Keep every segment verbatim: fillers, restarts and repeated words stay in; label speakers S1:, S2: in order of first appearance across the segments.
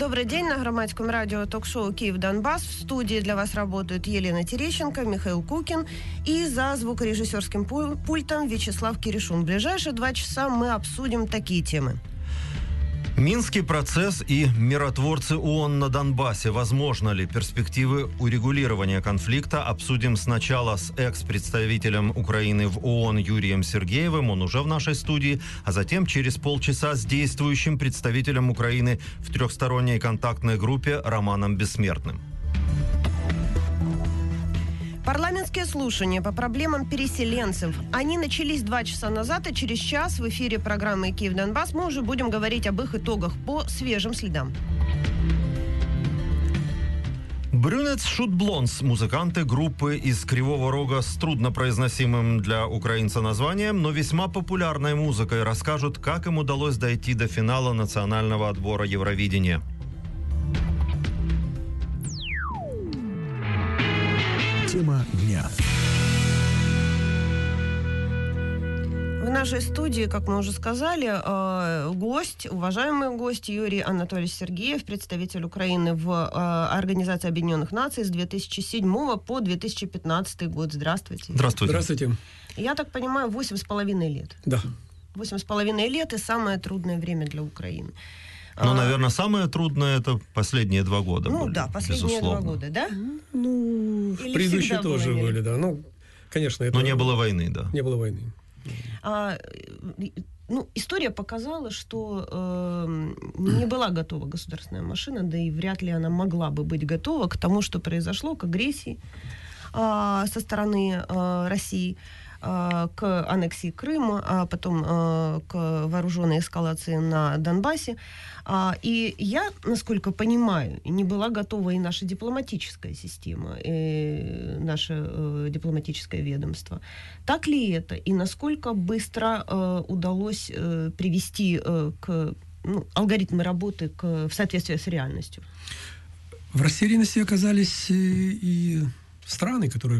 S1: Добрый день. На Громадском радио ток-шоу «Киев-Донбасс». В студии для вас работают Елена Терещенко, Михаил Кукин и за звукорежиссерским пультом Вячеслав Киришун. В ближайшие два часа мы обсудим такие темы.
S2: Минский процесс и миротворцы ООН на Донбассе. Возможно ли перспективы урегулирования конфликта? Обсудим сначала с экс-представителем Украины в ООН Юрием Сергеевым, он уже в нашей студии, а затем через полчаса с действующим представителем Украины в трехсторонней контактной группе Романом Бессмертным.
S1: Парламентские слушания по проблемам переселенцев. Они начались два часа назад, и через час в эфире программы «Киев-Донбасс» мы уже будем говорить об их итогах по свежим следам.
S2: Брюнетс Шутблонс, музыканты группы из Кривого Рога с труднопроизносимым для украинца названием, но весьма популярной музыкой, расскажут, как им удалось дойти до финала национального отбора Евровидения.
S3: Тема дня.
S1: В нашей студии, как мы уже сказали, гость, уважаемый гость Юрий Анатольевич Сергеев, представитель Украины в Организации Объединенных Наций с две тысячи седьмого по две тысячи пятнадцатый год. Здравствуйте.
S2: Здравствуйте.
S4: Здравствуйте.
S1: Я так понимаю, восемь с половиной лет.
S4: Да.
S1: Восемь с половиной лет и самое трудное время для Украины.
S2: Ну, наверное, самое трудное — это последние два года.
S1: Ну
S2: были,
S1: да, последние
S2: безусловно.
S1: два года, да?
S4: Ну,
S1: Или
S4: предыдущие
S1: всегда
S4: тоже
S1: было,
S4: были, да. Ну, конечно, это...
S2: Но не было войны, да.
S4: Не было войны.
S1: А, ну, история показала, что э, не была готова государственная машина, да и вряд ли она могла бы быть готова к тому, что произошло, к агрессии э, со стороны э, России, э, к аннексии Крыма, а потом э, к вооруженной эскалации на Донбассе. А, и я, насколько понимаю, не была готова и наша дипломатическая система, и наше э, дипломатическое ведомство. Так ли это? И насколько быстро э, удалось э, привести э, к, ну, алгоритмы работы к, в соответствии с реальностью?
S4: В растерянности оказались и страны, которые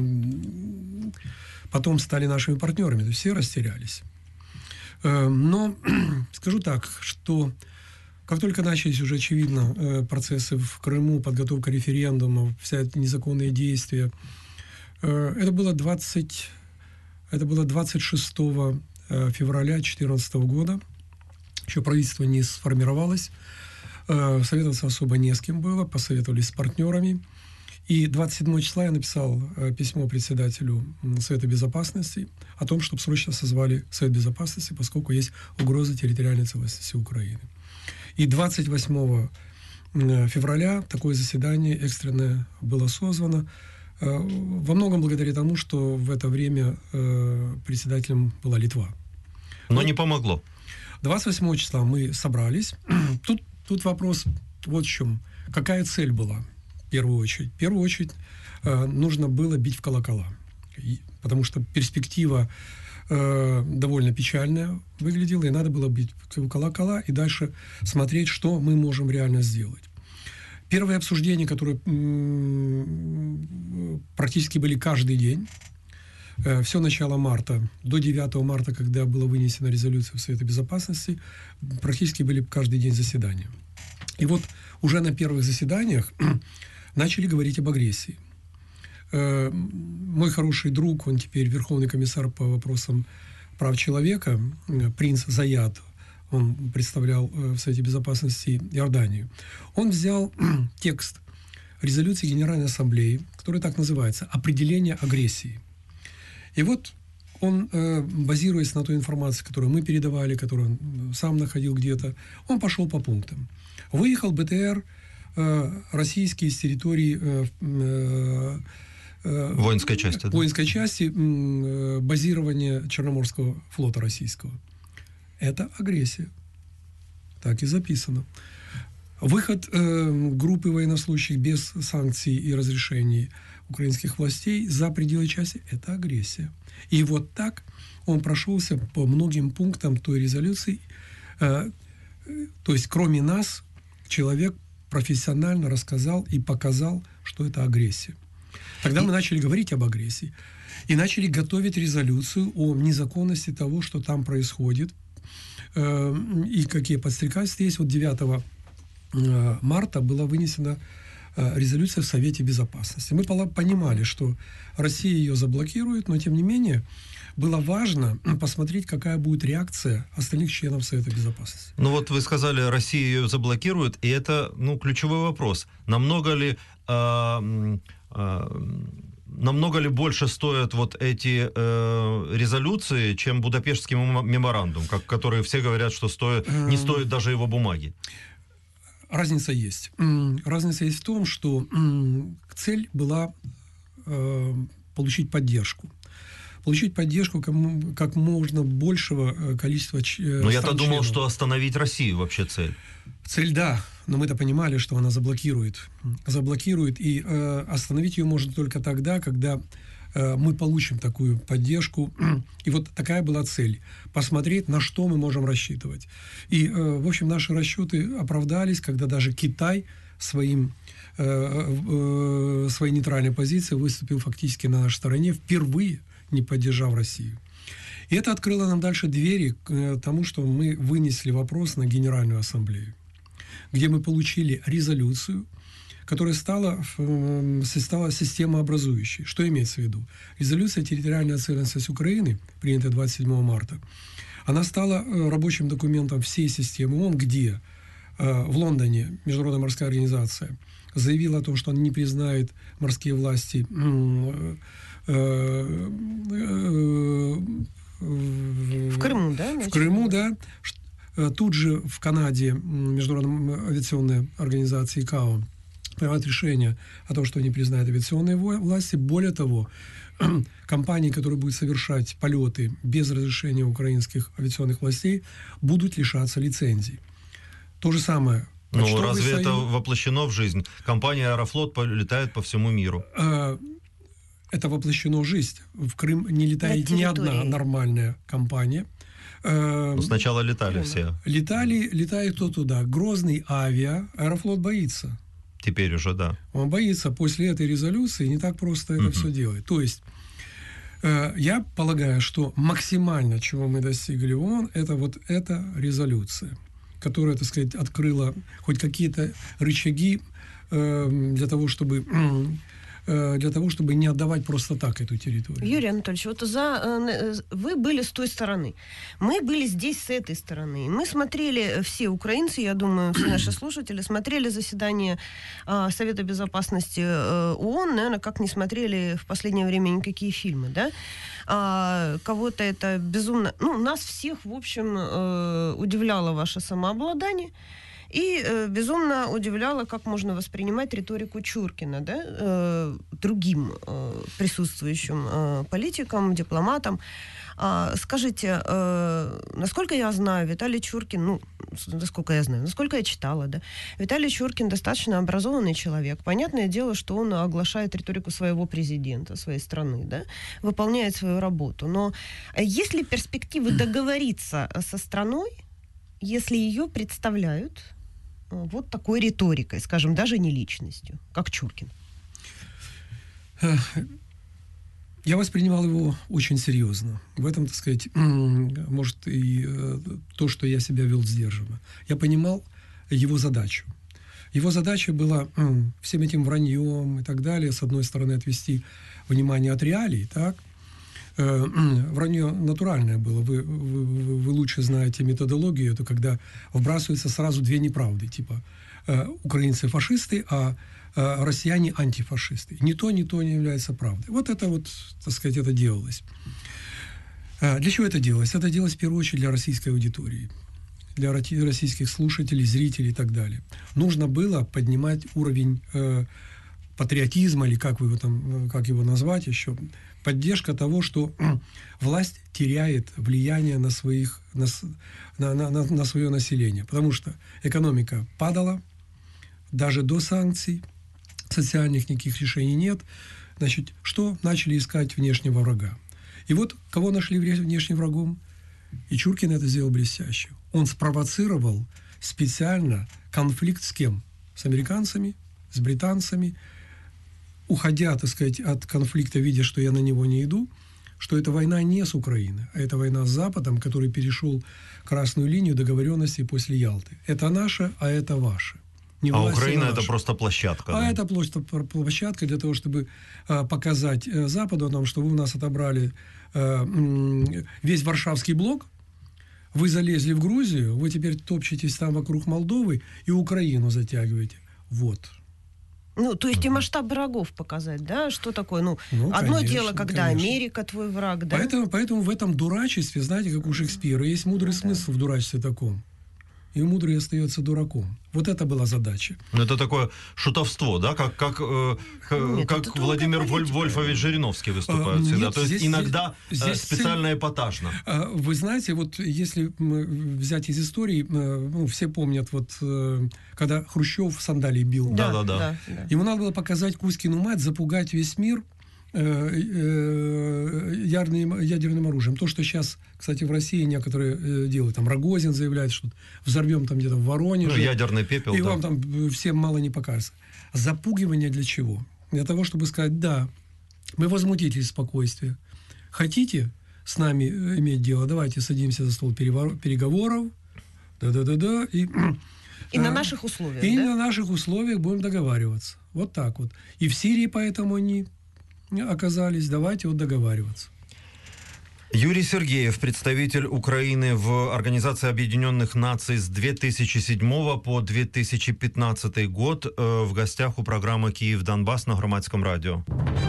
S4: потом стали нашими партнерами. То есть все растерялись. Но скажу так, что как только начались уже, очевидно, процессы в Крыму, подготовка референдума, вся эти незаконные действия, это было, двадцать, это было двадцать шестого февраля две тысячи четырнадцатого года. Еще правительство не сформировалось. Советоваться особо не с кем было. Посоветовались с партнерами. И двадцать седьмого числа я написал письмо председателю Совета Безопасности о том, чтобы срочно созвали Совет Безопасности, поскольку есть угроза территориальной целостности Украины. И двадцать восьмого февраля такое заседание экстренное было созвано, во многом благодаря тому, что в это время председателем была Литва.
S2: Но
S4: вот
S2: не помогло.
S4: двадцать восьмого числа мы собрались. Тут, тут вопрос вот в чем. Какая цель была? В первую очередь. В первую очередь э, нужно было бить в колокола. И, потому что перспектива э, довольно печальная выглядела, и надо было бить в колокола и дальше смотреть, что мы можем реально сделать. Первые обсуждения, которые м- практически были каждый день, э, все начало марта, до девятого марта, когда была вынесена резолюция в Совете Безопасности, практически были каждый день заседания. И вот уже на первых заседаниях начали говорить об агрессии. Э, мой хороший друг, он теперь Верховный комиссар по вопросам прав человека, э, принц Заяд, он представлял э, в Совете Безопасности Иорданию. Он взял э, текст резолюции Генеральной Ассамблеи, который так называется «Определение агрессии». И вот он, э, базируясь на той информации, которую мы передавали, которую он сам находил где-то, он пошел по пунктам. Выехал БТР российские с территории э, э,
S2: воинской части, да?
S4: воинской части э, базирования Черноморского флота российского. Это агрессия. Так и записано. Выход э, группы военнослужащих без санкций и разрешений украинских властей за пределы части – это агрессия. И вот так он прошелся по многим пунктам той резолюции. Э, то есть, кроме нас, человек профессионально рассказал и показал, что это агрессия. Тогда мы начали говорить об агрессии и начали готовить резолюцию о незаконности того, что там происходит, э, и какие подстрекательства есть. Вот девятого марта была вынесена резолюция в Совете Безопасности. Мы понимали, что Россия ее заблокирует, но тем не менее было важно посмотреть, какая будет реакция остальных членов Совета Безопасности.
S2: Ну вот вы сказали, Россия ее заблокирует, и это, ну, ключевой вопрос. Намного ли... Э, э, намного ли больше стоят вот эти э, резолюции, чем Будапештский меморандум, как, которые все говорят, что стоит, не стоит даже его бумаги?
S4: Разница есть. Разница есть в том, что цель была э, получить поддержку. Получить поддержку как, как можно большего количества э,
S2: Но я-то думал, что остановить Россию вообще цель.
S4: Цель, да, но мы-то понимали, что она заблокирует. Заблокирует, и э, остановить ее можно только тогда, когда э, мы получим такую поддержку. И вот такая была цель. Посмотреть, на что мы можем рассчитывать. И, э, в общем, наши расчеты оправдались, когда даже Китай своим, э, э, своей нейтральной позицией выступил фактически на нашей стороне, впервые не поддержав Россию. И это открыло нам дальше двери к тому, что мы вынесли вопрос на Генеральную Ассамблею, где мы получили резолюцию, которая стала, стала системообразующей. Что имеется в виду? Резолюция «Территориальная целостность Украины», принятая двадцать седьмого марта, она стала рабочим документом всей системы ООН, где в Лондоне Международная морская организация заявила о том, что она не признает морские власти
S1: в Крыму, да?
S4: В Крыму, да. Тут же в Канаде Международная авиационная организация ИКАО принимает решение о том, что они признают авиационные власти. Более того, компании, которые будут совершать полеты без разрешения украинских авиационных властей, будут лишаться лицензий. То же самое.
S2: Ну, разве союз... это воплощено в жизнь? Компания «Аэрофлот» летает по всему миру.
S4: Это воплощено в жизнь. В Крым не летает ни одна нормальная компания.
S2: Ну, сначала летали Крым. все.
S4: Летали, летает кто туда. Грозный авиа, Аэрофлот боится.
S2: Теперь уже, да.
S4: Он боится. После этой резолюции не так просто это uh-huh. все делать. То есть, э, я полагаю, что максимально, чего мы достигли в ООН, это вот эта резолюция, которая, так сказать, открыла хоть какие-то рычаги э, для того, чтобы... Э, для того, чтобы не отдавать просто так эту территорию.
S1: Юрий Анатольевич, вот за, вы были с той стороны, мы были здесь с этой стороны. Мы смотрели, все украинцы, я думаю, все наши слушатели, смотрели заседание э, Совета Безопасности э, ООН, наверное, как не смотрели в последнее время никакие фильмы, да? А, кого-то это безумно... Ну, нас всех, в общем, э, удивляло ваше самообладание. И э, безумно удивляло, как можно воспринимать риторику Чуркина, да, э, другим э, присутствующим э, политикам, дипломатам. А, скажите, э, насколько я знаю, Виталий Чуркин, ну, насколько я знаю, насколько я читала, да, Виталий Чуркин достаточно образованный человек. Понятное дело, что он оглашает риторику своего президента, своей страны, да, выполняет свою работу. Но есть ли перспективы договориться со страной, если ее представляют вот такой риторикой, скажем, даже не личностью, как Чуркин?
S4: Я воспринимал его очень серьезно. В этом, так сказать, может, и то, что я себя вел сдержанно. Я понимал его задачу. Его задача была всем этим враньем и так далее, с одной стороны, отвести внимание от реалий, так? Вранье натуральное было. Вы, вы, вы лучше знаете методологию. Это когда вбрасываются сразу две неправды. Типа украинцы фашисты, а россияне антифашисты. Ни то, ни то не является правдой. Вот это вот, так сказать, это делалось. Для чего это делалось? Это делалось в первую очередь для российской аудитории. Для российских слушателей, зрителей и так далее. Нужно было поднимать уровень э, патриотизма, или как, вы его там, как его назвать еще, поддержка того, что власть теряет влияние на, своих, на, на, на, на свое население. Потому что экономика падала, даже до санкций, социальных никаких решений нет. Значит, что? Начали искать внешнего врага. И вот кого нашли внешним врагом? И Чуркин это сделал блестяще. Он спровоцировал специально конфликт с кем? С американцами, с британцами, уходя, так сказать, от конфликта, видя, что я на него не иду, что эта война не с Украиной, а это война с Западом, который перешел красную линию договоренностей после Ялты. Это наше, а это ваше. Не
S2: а
S4: власть,
S2: Украина
S4: а
S2: это просто площадка.
S4: А
S2: да?
S4: это просто площадка для того, чтобы а, показать а, Западу о том, что вы у нас отобрали а, м, весь Варшавский блок, вы залезли в Грузию, вы теперь топчетесь там вокруг Молдовы и Украину затягиваете. Вот.
S1: Ну, то есть и масштаб врагов показать, да? Что такое? Ну,
S4: Ну,
S1: одно
S4: конечно,
S1: дело, когда
S4: конечно.
S1: Америка твой враг, да?
S4: Поэтому, поэтому в этом дурачестве, знаете, как у Шекспира, есть мудрый
S1: Ну,
S4: смысл в дурачестве таком. И мудрый остается дураком. Вот это была задача.
S2: Ну, это такое шутовство, да, как, как, э,
S1: Нет,
S2: как
S1: это
S2: Владимир
S1: тонкая
S2: Воль,
S1: политика.
S2: Вольфович Жириновский выступает
S4: А,
S2: всегда.
S4: нет,
S2: То есть
S4: здесь-
S2: иногда
S4: здесь-
S2: э,
S4: здесь
S2: специально эпатажно.
S4: А, Вы знаете, вот если м, взять из истории, э, ну, все помнят, вот э, когда Хрущев сандалии бил,
S2: Да, да, да.
S1: да, да.
S4: ему надо было показать Кузькину мать, запугать весь мир э, э, ядерным, ядерным оружием. То, что сейчас, кстати, в России некоторые э, делают, там Рогозин заявляет, что взорвем там где-то в
S2: Ну,
S4: Воронеже,
S2: ядерный пепел,
S4: и
S2: да.
S4: вам там э, всем мало не покажется. Запугивание для чего? Для того, чтобы сказать, да, мы возмутители спокойствия. Хотите с нами э, иметь дело, давайте садимся за стол перевор- переговоров, да-да-да-да, и,
S1: И на
S4: а,
S1: наших условиях,
S4: и
S1: да?
S4: на наших условиях будем договариваться. Вот так вот. И в Сирии поэтому они оказались, давайте вот договариваться.
S2: Юрий Сергеев, представитель Украины в Организации Объединенных Наций с две тысячи седьмого по две тысячи пятнадцатый год, э, в гостях у программы «Киев-Донбасс» на Громадском радио.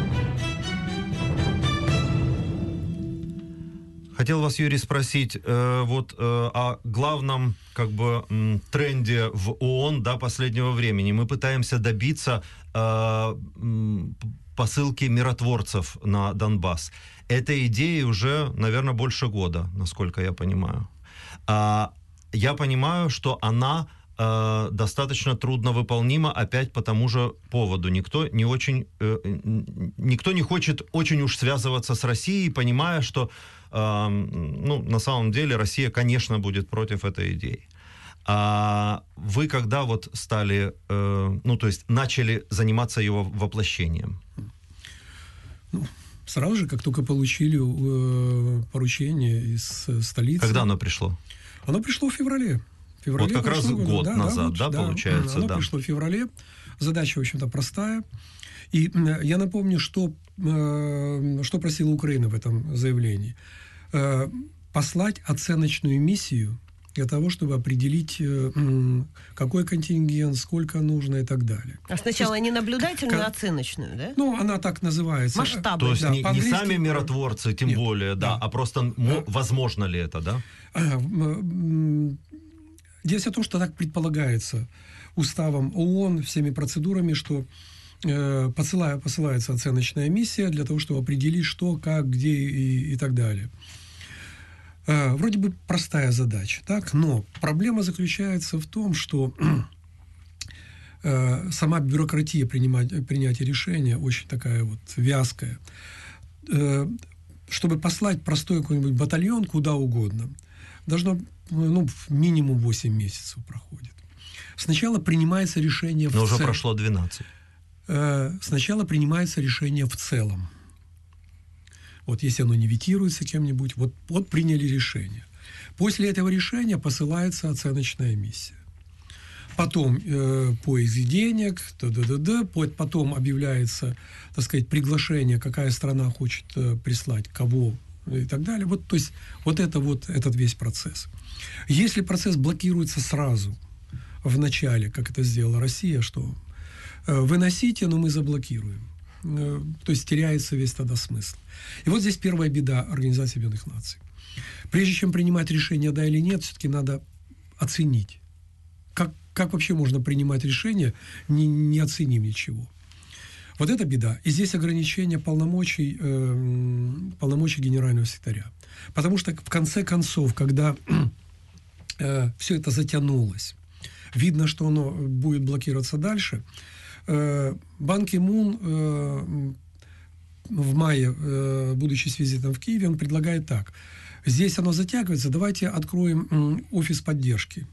S2: Хотел вас, Юрий, спросить э, вот э, о главном как бы м, тренде в ООН, да, последнего времени. Мы пытаемся добиться э, м, посылки миротворцев на Донбасс. Этой идее уже, наверное, больше года, насколько я понимаю. А, я понимаю, что она э, достаточно трудно выполнима, опять по тому же поводу. Никто не очень, э, никто не хочет очень уж связываться с Россией, понимая, что э, ну, на самом деле Россия, конечно, будет против этой идеи. А вы когда вот стали, э, ну, то есть начали заниматься его воплощением?
S4: Ну, сразу же, как только получили э, поручение из э, столицы.
S2: Когда оно пришло?
S4: Оно пришло в феврале. В феврале
S2: Вот как раз
S4: прошлого года.
S2: год назад, да,
S4: вот,
S2: получается,
S4: Оно
S2: да.
S4: пришло в феврале. Задача, в общем-то, простая. И э, я напомню, что, э, что просила Украина в этом заявлении. Э, послать оценочную миссию для того, чтобы определить, э, м, какой контингент, сколько нужно и так далее.
S1: А сначала не наблюдательную,
S4: Ка-
S1: а оценочную, да?
S4: Ну, она так называется.
S1: Масштаб.
S2: То есть
S4: Да,
S2: не, не
S4: по-английски-
S2: сами миротворцы, тем
S4: Нет,
S2: более, да,
S4: да.
S2: а просто мо- возможно ли это, да?
S4: А, м, Дело в том, что так предполагается уставом ООН, всеми процедурами, что э, посылая, посылается оценочная миссия для того, чтобы определить, что, как, где и, и так далее. Э, вроде бы простая задача, так? Но проблема заключается в том, что э, сама бюрократия принимать, принятия решения очень такая вот вязкая. Э, чтобы послать простой какой-нибудь батальон куда угодно, должно, ну, минимум восемь месяцев проходит. Сначала принимается решение в
S2: Но уже
S4: цел-
S2: прошло двенадцать.
S4: Э, Сначала принимается решение в целом. Вот если оно не ветируется кем-нибудь, вот, вот приняли решение. После этого решения посылается оценочная миссия. Потом э, поиск денег, да-да-да-да, потом объявляется, так сказать, приглашение, какая страна хочет э, прислать, кого и так далее. Вот, то есть вот это вот этот весь процесс. Если процесс блокируется сразу, в начале, как это сделала Россия, что э, выносите, но мы заблокируем. Э, то есть теряется весь тогда смысл. И вот здесь первая беда Организации Объединенных Наций. Прежде чем принимать решение, да или нет, все-таки надо оценить. Как, как вообще можно принимать решение, не, не оценив ничего? Вот это беда. И здесь ограничение полномочий, э, полномочий генерального секретаря. Потому что в конце концов, когда э, все это затянулось, видно, что оно будет блокироваться дальше, э, Бан Ки-мун э, в мае, э, будучи с визитом в Киеве, он предлагает так. Здесь оно затягивается, давайте откроем м, офис поддержки.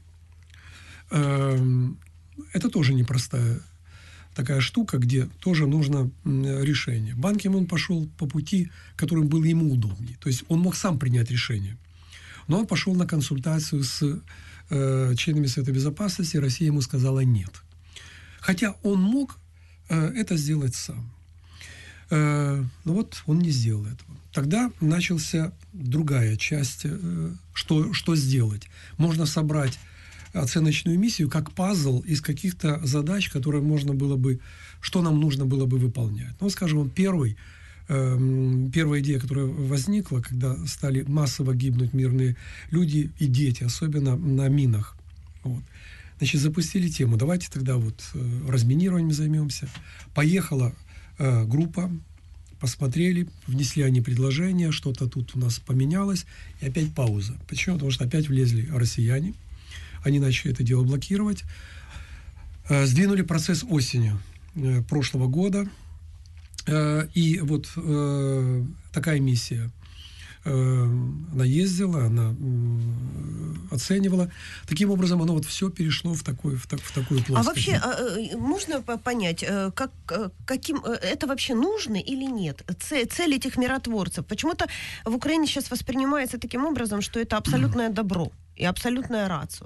S4: Это тоже непростая такая штука, где тоже нужно решение. Бан Ки-мун пошел по пути, которым было ему удобнее. То есть он мог сам принять решение. Но он пошел на консультацию с э, членами Совета Безопасности, и Россия ему сказала нет. Хотя он мог э, это сделать сам. Э, но вот он не сделал этого. Тогда начался другая часть, э, что, что сделать. Можно собрать оценочную миссию как пазл из каких-то задач, которые можно было бы, что нам нужно было бы выполнять. Ну, скажем, первый, э, первая идея, которая возникла, когда стали массово гибнуть мирные люди и дети, особенно на минах. Вот. Значит, запустили тему. Давайте тогда вот э, разминированием займемся. Поехала э, группа, посмотрели, внесли они предложение, что-то тут у нас поменялось, и опять пауза. Почему? Потому что опять влезли россияне. Они начали это дело блокировать. Э, сдвинули процесс осенью э, прошлого года. Э, и вот э, такая миссия. Э, она ездила, она э, оценивала. Таким образом, оно вот все перешло в, такой, в, так, в такую плоскость.
S1: А вообще, э, можно понять, э, как, э, каким э, это вообще нужно или нет? Цель, цель этих миротворцев. Почему-то в Украине сейчас воспринимается таким образом, что это абсолютное добро и абсолютное рацио.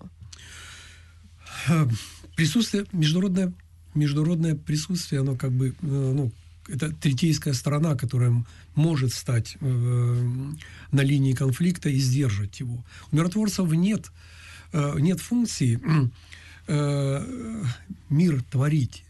S4: Присутствие, международное, международное присутствие, оно как бы, ну, это третейская сторона, которая может стать э, на линии конфликта и сдержать его. У миротворцев нет, э, нет функции э, мир творить.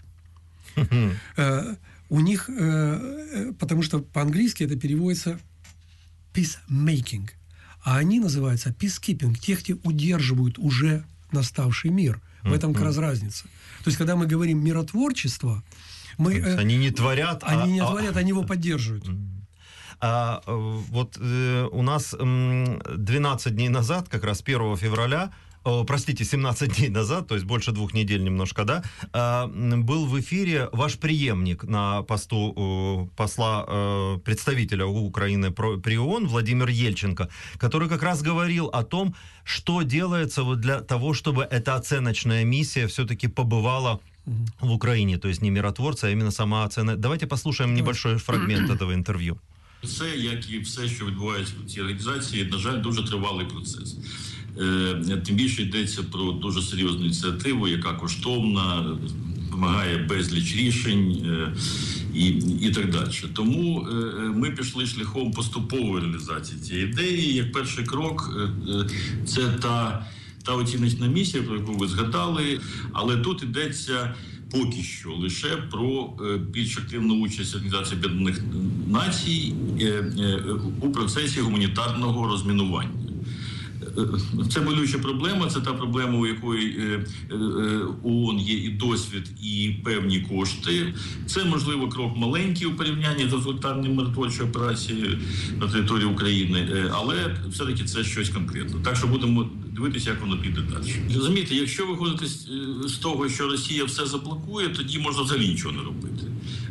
S4: Э, у них, э, потому что по-английски это переводится peacemaking, а они называются peacekeeping, те, кто удерживают уже наставший мир. В этом как раз разница. То есть, когда мы говорим миротворчество, мы, э,
S2: они не творят,
S4: они
S2: а,
S4: не
S2: а,
S4: творят, они его поддерживают.
S2: А, вот э, у нас э, двенадцать дней назад, как раз первого февраля, о, простите, семнадцать дней назад, то есть больше двух недель немножко, да, э, был в эфире ваш преемник на посту э, посла, э, представителя Украины при ООН Владимир Ельченко, который как раз говорил о том, что делается вот для того, чтобы эта оценочная миссия все-таки побывала в Украине, то есть не миротворцы, а именно сама оцена. Давайте послушаем небольшой фрагмент этого інтерв'ю.
S5: Це, як і все, що відбувається в цій організації, на жаль, дуже тривалий процес. Е, тим більше йдеться про дуже серйозну ініціативу, яка коштовна, вимагає безліч рішень е, і, і так далі. Тому е, ми пішли шляхом поступової реалізації цієї ідеї. Як перший крок, е, це та, та оціночна місія, про яку ви згадали, але тут йдеться поки що лише про більш активну участь Організації Об'єднаних Націй у процесі гуманітарного розмінування. Це болюча проблема, це та проблема, у якої ООН є і досвід, і певні кошти. Це, можливо, крок маленький у порівнянні з результатом миротворчої операції на території України, але все-таки це щось конкретне. Так що будемо дивитися, як воно піде далі. Розумієте, якщо виходити з того, що Росія все заблокує, тоді можна взагалі нічого не робити.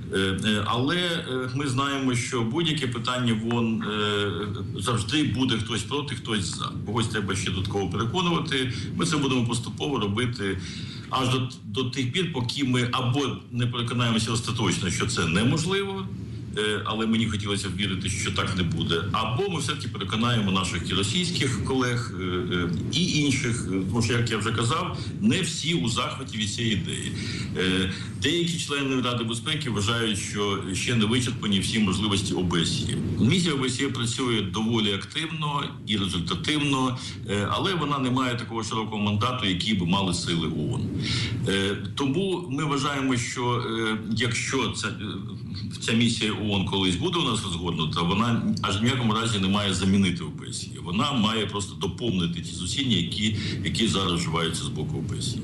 S5: Але ми знаємо, що будь-яке питання вон завжди буде хтось проти, хтось за. Когось треба ще додатково переконувати. Ми це будемо поступово робити аж до, до тих пір, поки ми або не переконаємося остаточно, що це неможливо, але мені хотілося б вірити, що так не буде. Або ми все-таки переконаємо наших і російських колег, і інших, тому що, як я вже казав, не всі у захваті від цієї ідеї. Деякі члени Ради безпеки вважають, що ще не вичерпані всі можливості ОБСЄ. Місія ОБСЄ працює доволі активно і результативно, але вона не має такого широкого мандату, який би мали сили ООН. Тому ми вважаємо, що якщо ця, ця місія ООН колись буде у нас розгорнута, вона аж в ніякому разі не має замінити ОБСЄ. Вона має просто доповнити ті зусилля, які, які зараз вживаються з боку ОБСЄ.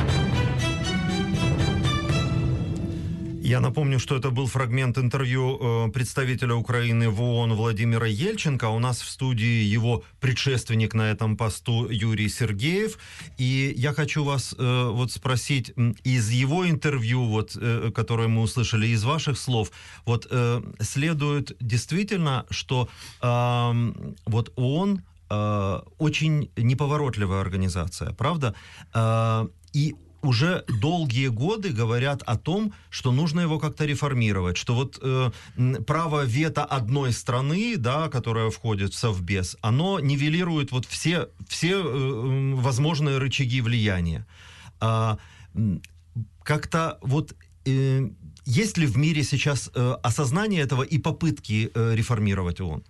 S2: Я напомню, что это был фрагмент интервью э, представителя Украины в ООН Владимира Ельченко. У нас в студии его предшественник на этом посту Юрий Сергеев. И я хочу вас э, вот спросить из его интервью, вот, э, которое мы услышали, из ваших слов, вот э, следует действительно, что э, вот ООН э, очень неповоротливая организация, правда? Э, и уже долгие годы говорят о том, что нужно его как-то реформировать, что вот э, право вето одной страны, да, которая входит в Совбез, оно нивелирует вот все, все э, возможные рычаги влияния. А, как-то вот э, есть ли в мире сейчас э, осознание этого и попытки э, реформировать ООН?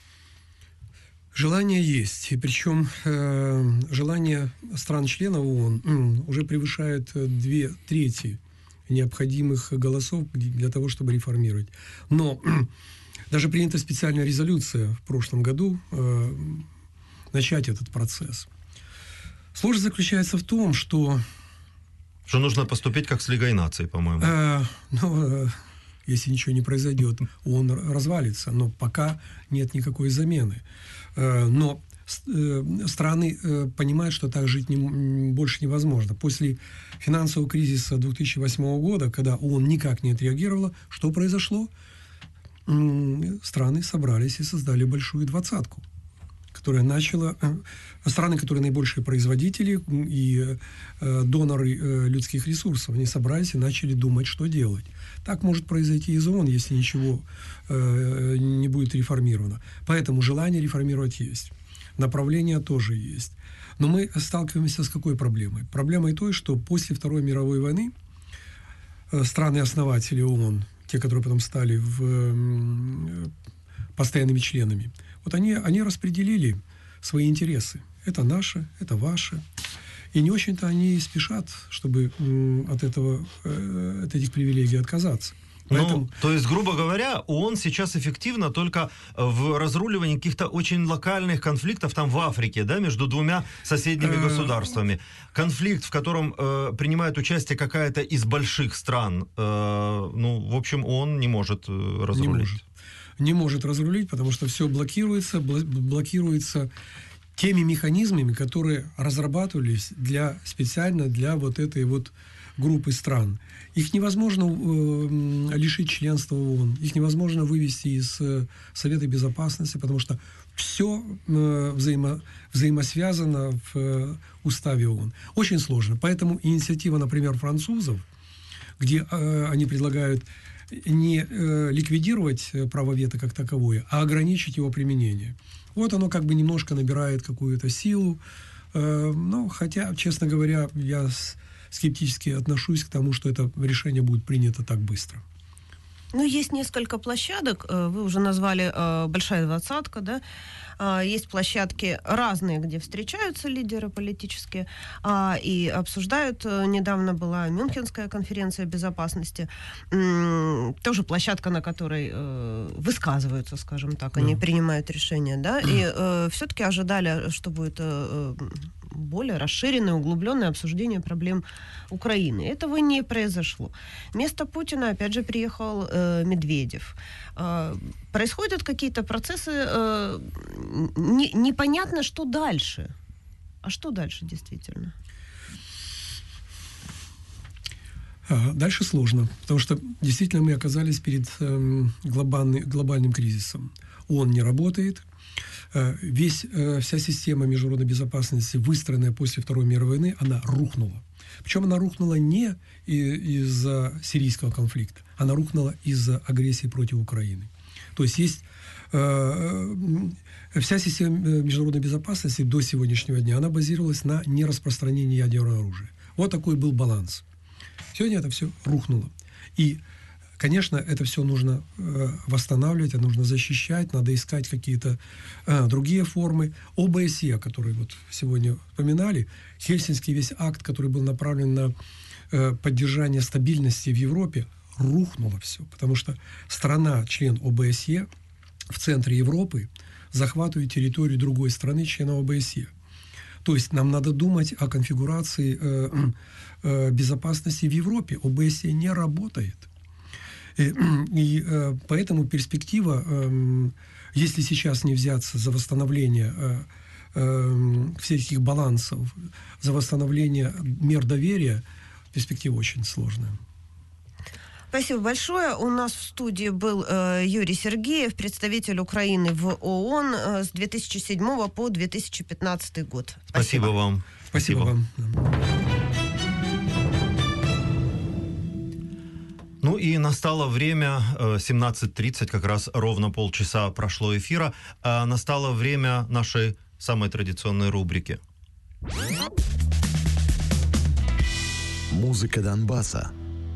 S4: Желание есть, и причем э, желание стран-членов ООН э, уже превышает две трети необходимых голосов для того, чтобы реформировать. Но э, даже принята специальная резолюция в прошлом году э, начать этот процесс. Сложность заключается в том, что...
S2: Что нужно поступить как с Лигой наций, по-моему.
S4: Э, ну, э, если ничего не произойдет, ООН развалится, но пока нет никакой замены. Э, но э, страны э, понимают, что так жить не, больше невозможно. После финансового кризиса две тысячи восьмого года, когда ООН никак не отреагировала, что произошло? Э, страны собрались и создали большую двадцатку, которая начала... Э, страны, которые наибольшие производители и э, доноры э, людских ресурсов, они собрались и начали думать, что делать. Так может произойти из ООН, если ничего э, не будет реформировано. Поэтому желание реформировать есть. Направление тоже есть. Но мы сталкиваемся с какой проблемой? Проблемой той, что после Второй мировой войны э, страны-основатели ООН, те, которые потом стали в, э, постоянными членами, вот они, они распределили свои интересы. Это наше, это ваше. И не очень-то они спешат, чтобы м, от, этого, э, от этих привилегий отказаться. Поэтому...
S2: Ну, то есть, грубо говоря, ООН сейчас эффективно только в разруливании каких-то очень локальных конфликтов там в Африке, да, между двумя соседними государствами. Конфликт, в котором э, принимает участие какая-то из больших стран, э, ну, в общем, ООН не может разрулить.
S4: Не может. Не может разрулить, потому что все блокируется, блокируется теми механизмами, которые разрабатывались для, специально для вот этой вот группы стран. Их невозможно э, лишить членства в ООН, их невозможно вывести из э, Совета Безопасности, потому что все э, взаимо, взаимосвязано в э, уставе ООН. Очень сложно. Поэтому инициатива, например, французов, где э, они предлагают не э, ликвидировать право вето как таковое, а ограничить его применение. Вот оно как бы немножко набирает какую-то силу. Э, ну, хотя, честно говоря, я с, скептически отношусь к тому, что это решение будет принято так быстро.
S1: Ну, есть несколько площадок, вы уже назвали «Большая двадцатка», да? Есть площадки разные, где встречаются лидеры политические и обсуждают. Недавно была Мюнхенская конференция безопасности, тоже площадка, на которой высказываются, скажем так, они принимают решения, да? И все-таки ожидали, что будет более расширенное, углубленное обсуждение проблем Украины. Этого не произошло. Вместо Путина, опять же, приехал э, Медведев. Э, происходят какие-то процессы, э, не, непонятно, что дальше. А что дальше, действительно?
S4: Дальше сложно, потому что действительно мы оказались перед э, глобальный, глобальным кризисом. Он не работает. Весь, вся система международной безопасности, выстроенная после Второй мировой войны, она рухнула. Причем она рухнула не из-за сирийского конфликта, она рухнула из-за агрессии против Украины. То есть есть э, вся система международной безопасности до сегодняшнего дня, она базировалась на нераспространении ядерного оружия. Вот такой был баланс. Сегодня это все рухнуло. И конечно, это все нужно э, восстанавливать, это нужно защищать, надо искать какие-то э, другие формы. ОБСЕ, который вот сегодня упоминали, Хельсинский весь акт, который был направлен на э, поддержание стабильности в Европе, рухнуло все, потому что страна, член ОБСЕ в центре Европы захватывает территорию другой страны, члена ОБСЕ. То есть нам надо думать о конфигурации э, э, безопасности в Европе. ОБСЕ не работает. И, и э, поэтому перспектива, э, если сейчас не взяться за восстановление э, э, всех этих балансов, за восстановление мер доверия, перспектива очень сложная.
S1: Спасибо большое. У нас в студии был э, Юрий Сергеев, представитель Украины в ООН э, с две тысячи седьмого по две тысячи пятнадцатый год.
S2: Спасибо, Спасибо вам.
S4: Спасибо, Спасибо вам.
S2: Ну и настало время, семнадцать тридцать, как раз ровно полчаса прошло эфира, настало время нашей самой традиционной рубрики.
S3: Музыка Донбасса.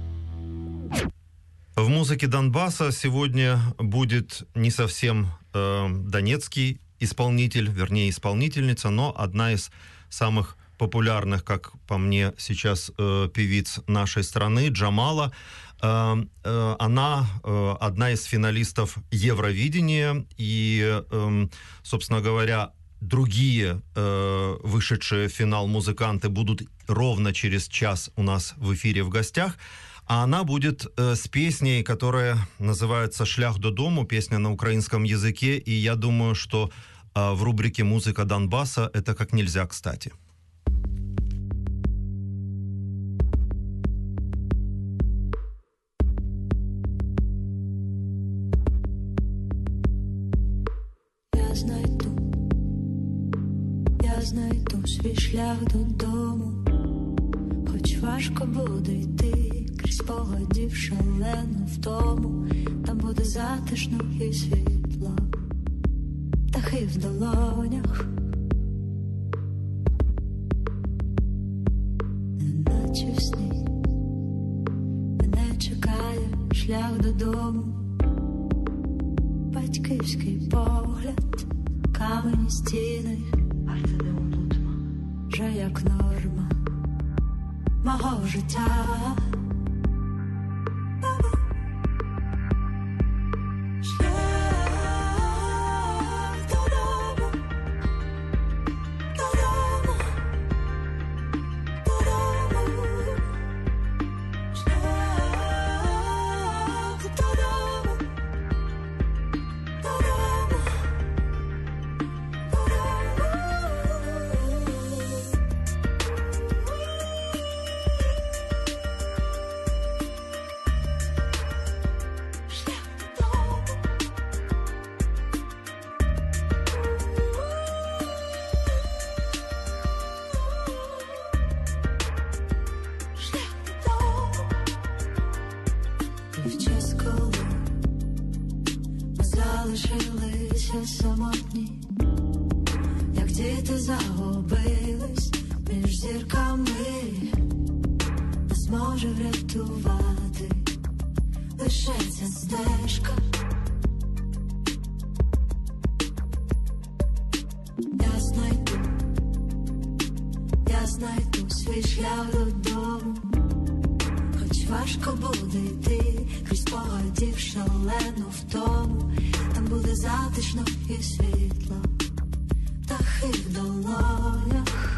S2: В музыке Донбасса сегодня будет не совсем э, донецкий исполнитель, вернее исполнительница, но одна из самых популярных, как по мне, сейчас э, певиц нашей страны, Джамала. Э, э, она э, одна из финалистов Евровидения, и, э, собственно говоря, другие э, вышедшие в финал музыканты будут ровно через час у нас в эфире в гостях. А она будет э, с песней, которая называется «Шлях додому», песня на украинском языке, и я думаю, что э, в рубрике «Музыка Донбасса» это как нельзя кстати.
S6: Я знайду, я знайду свій шлях додому, хоч важко буде йти крізь спогадів шалену втому, там буде затишно і світло, птахи в долонях, неначе в сні мене чекає шлях додому, батьківський погляд, камені стіни, вже як норма мого життя. В час, коли ми залишилися самотні, як діти загубились між зірками, нас може врятувати лише ця стежка. Я знайду, я знайду свій шлях додому, хоч важко буде йти крізь спогадів шалену втому, там буде затишно і світло, птахи в долонях.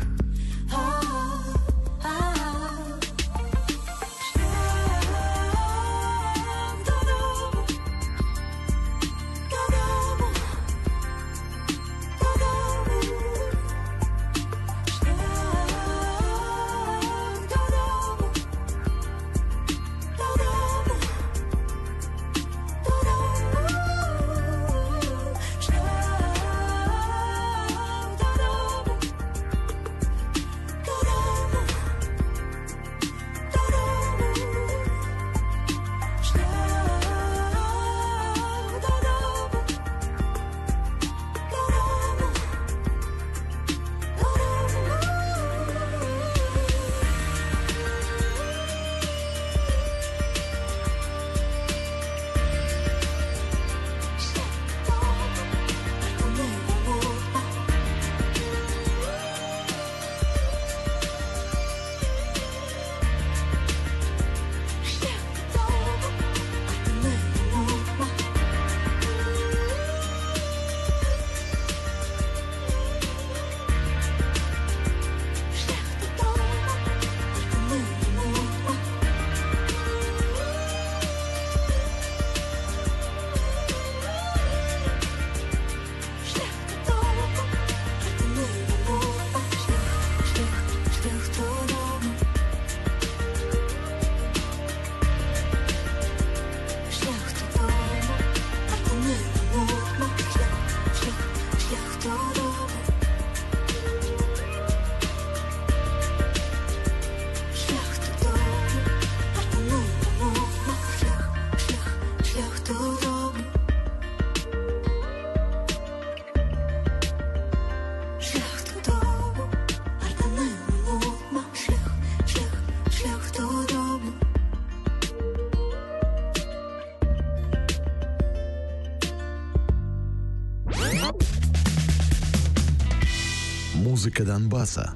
S3: Музыка Донбасса.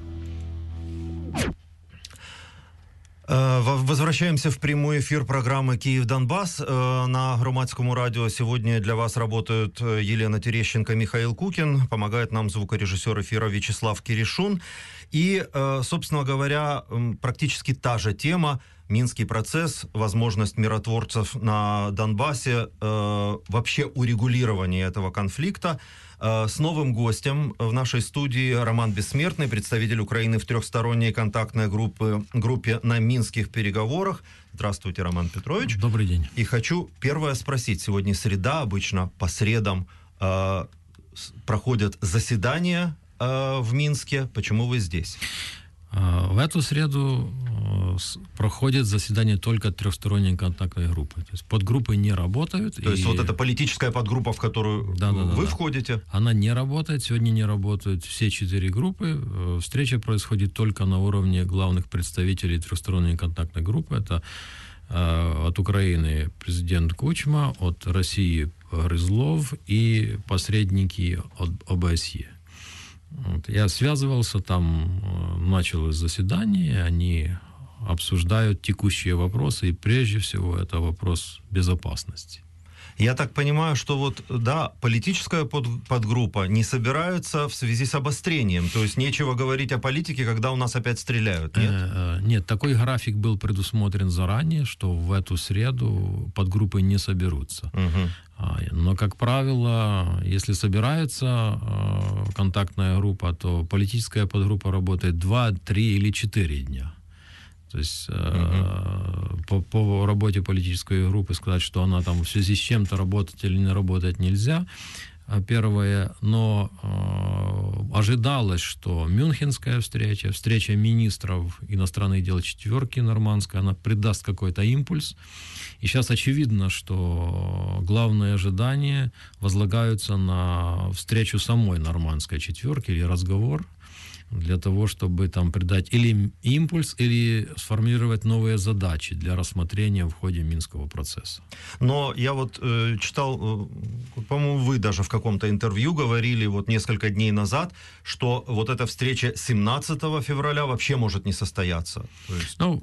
S2: Возвращаемся в прямой эфир программы «Киев-Донбасс». На Громадскому радио сегодня для вас работают Елена Терещенко, Михаил Кукин. Помогает нам звукорежиссер эфира Вячеслав Киришун. И, собственно говоря, практически та же тема. Минский процесс, возможность миротворцев на Донбассе, вообще урегулирование этого конфликта. С новым гостем в нашей студии Роман Бессмертный, представитель Украины в трехсторонней контактной группе, группе на Минских переговорах. Здравствуйте, Роман Петрович.
S7: Добрый день.
S2: И хочу первое спросить. Сегодня среда, обычно по средам э, проходят заседания э, в Минске. Почему вы здесь?
S7: В эту среду проходит заседание только трехсторонней контактной группы. То есть подгруппы не работают.
S2: То есть вот эта политическая подгруппа, в которую
S7: да, да,
S2: вы
S7: да,
S2: входите?
S7: Она не работает. Сегодня не работают все четыре группы. Встреча происходит только на уровне главных представителей трехсторонней контактной группы. Это э, от Украины президент Кучма, от России Грызлов и посредники от о бэ эс е. Вот. Я связывался, там началось заседание, они обсуждают текущие вопросы, и прежде всего это вопрос безопасности.
S2: Я так понимаю, что вот, да, политическая под, подгруппа не собирается в связи с обострением, то есть нечего говорить о политике, когда у нас опять стреляют, нет?
S7: Э, нет, такой график был предусмотрен заранее, что в эту среду подгруппы не соберутся. Угу. Но, как правило, если собирается контактная группа, то политическая подгруппа работает два, три или четыре дня. То есть uh-huh. э, по, по работе политической группы сказать, что она там в связи с чем-то работать или не работать нельзя. Первое, но э, ожидалось, что Мюнхенская встреча, встреча министров иностранных дел четверки нормандская, она придаст какой-то импульс. И сейчас очевидно, что главные ожидания возлагаются на встречу самой нормандской четверки или разговор, для того, чтобы там придать или импульс, или сформировать новые задачи для рассмотрения в ходе Минского процесса.
S2: Но я вот э, читал, э, по-моему, вы даже в каком-то интервью говорили вот несколько дней назад, что вот эта встреча семнадцатого февраля вообще может не состояться. То есть,
S7: ну,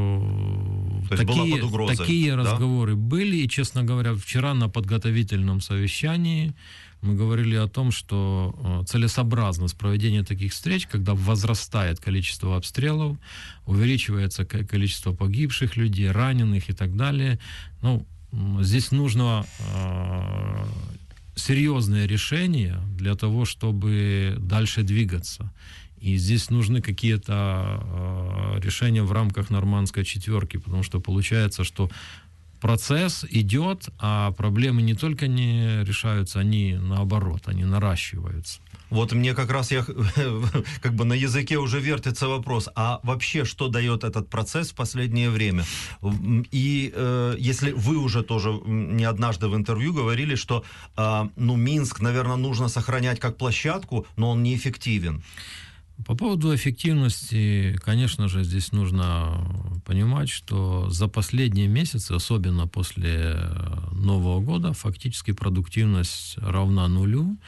S7: э,
S2: то есть
S7: такие,
S2: была под угрозой.
S7: Такие
S2: да?
S7: разговоры были, и, честно говоря, вчера на подготовительном совещании мы говорили о том, что целесообразность проведения таких встреч, когда возрастает количество обстрелов, увеличивается количество погибших людей, раненых и так далее. Ну, здесь нужно э, серьезное решение для того, чтобы дальше двигаться. И здесь нужны какие-то э, решения в рамках нормандской четверки, потому что получается, что процесс идет, а проблемы не только не решаются, они наоборот, они наращиваются.
S2: Вот мне как раз я, как бы на языке уже вертится вопрос, а вообще что дает этот процесс в последнее время? И э, если вы уже тоже не однажды в интервью говорили, что э, ну, Минск, наверное, нужно сохранять как площадку, но он неэффективен.
S7: По поводу эффективности, конечно же, здесь нужно понимать, что за последние месяцы, особенно после Нового года, фактически продуктивность равна нулю.